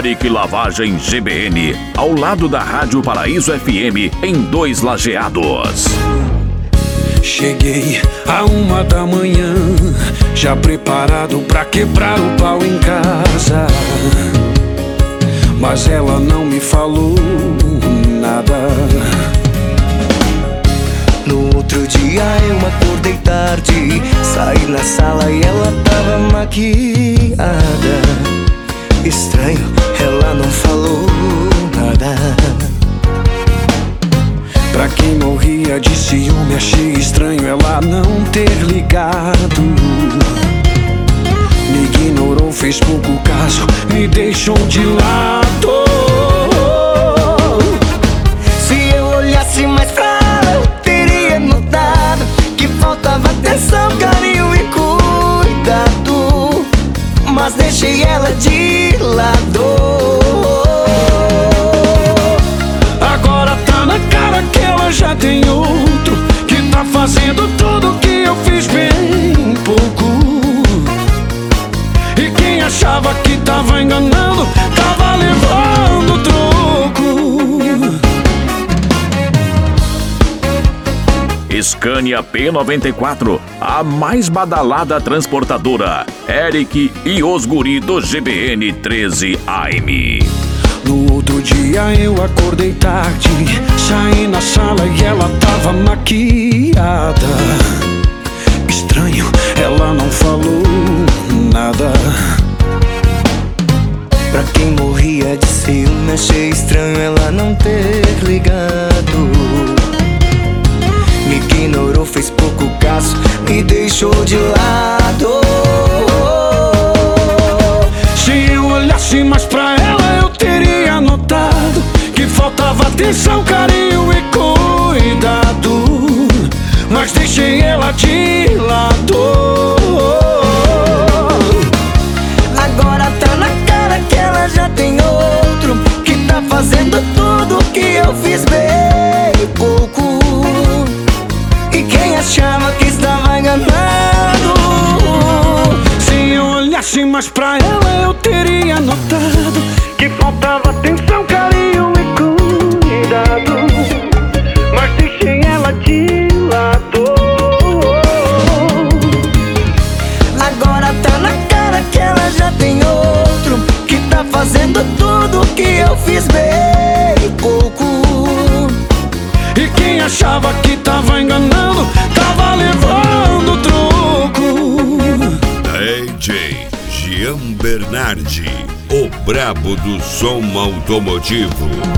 Eric Lavagem GBN, ao lado da Rádio Paraíso FM, em 2 Lajeados. Cheguei à 1 da manhã, já preparado pra quebrar o pau em casa. Mas ela não me falou nada. No outro dia eu acordei tarde, saí na sala e ela tava maquiada. Estranho, ela não falou nada. Pra quem morria de ciúme, achei estranho ela não ter ligado. Me ignorou, fez pouco caso, me deixou de lado. Se eu olhasse mais pra ela, eu teria notado que faltava atenção, carinho e cuidado. Mas deixei ela de lado. Agora tá na cara que ela já tem outro, que tá fazendo tudo que eu fiz bem pouco. E quem achava que tava enganando, tava levando troco. Scania P94, a mais badalada transportadora. Eric e os guri do GBN 13 AM. No outro dia eu acordei tarde, saí na sala e ela tava maquiada. Estranho, ela não falou nada. Pra quem morria de ciúme, achei estranho ela não ter ligado. Me ignorou, fez pouco caso, me deixou de lado. Se eu olhasse mais pra ela, eu teria notado que faltava atenção, carinho e cuidado. Mas deixei ela de lado. Agora tá na cara que ela já tem outro, que tá fazendo tudo que eu fiz bem pouco. E quem achava que estava enganado, se eu olhasse mais pra ela, eu teria notado que faltava atenção, carinho e cuidado. Mas deixei ela de lado. agora tá na cara que ela já tem outro, que tá fazendo tudo que eu fiz bem pouco. E quem achava que tava enganando, tava levando troco. DJ Gian Bernardi, o brabo do som automotivo.